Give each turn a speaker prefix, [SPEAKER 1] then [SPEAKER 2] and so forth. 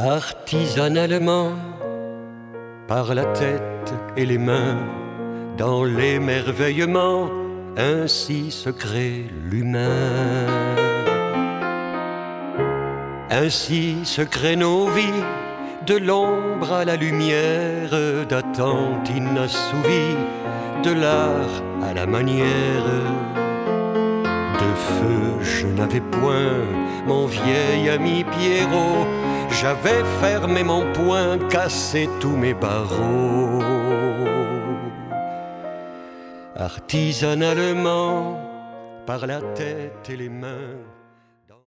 [SPEAKER 1] Artisanalement, par la tête et les mains, dans l'émerveillement, ainsi se crée l'humain. Ainsi se créent nos vies, de l'ombre à la lumière, d'attente inassouvie, de l'art à la manière. De feu je n'avais point, mon vieil ami Pierrot, j'avais fermé mon poing, cassé tous mes barreaux. Artisanalement, par la tête et les mains,